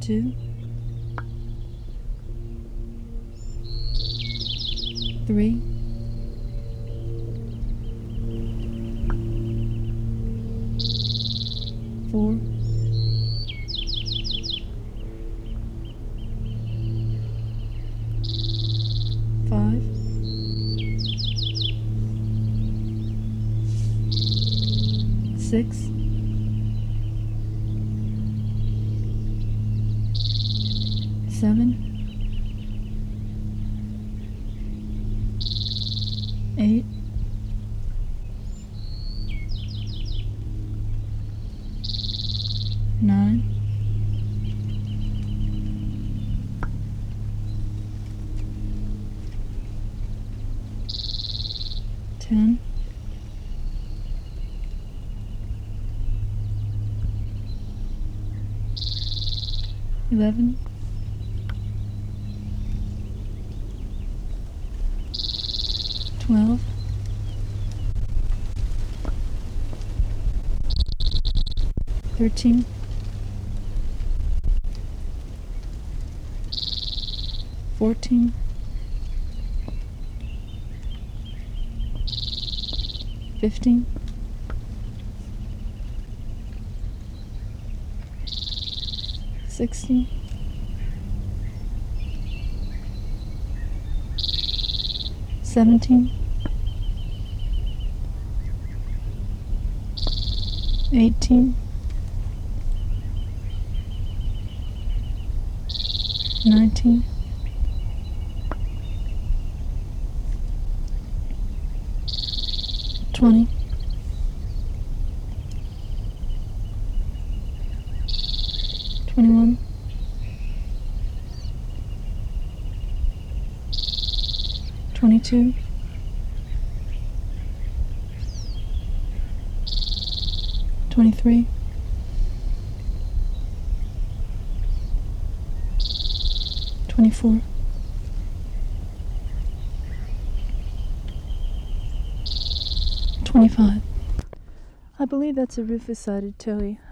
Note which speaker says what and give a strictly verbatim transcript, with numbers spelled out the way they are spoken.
Speaker 1: two, three, four, five, six, seven, eight, nine, ten, eleven, twelve, thirteen, fourteen, fifteen, sixteen, seventeen, eighteen, nineteen, twenty, twenty-one, twenty-two, twenty-three, twenty-four, twenty-five. I believe that's a rufous-sided towhee.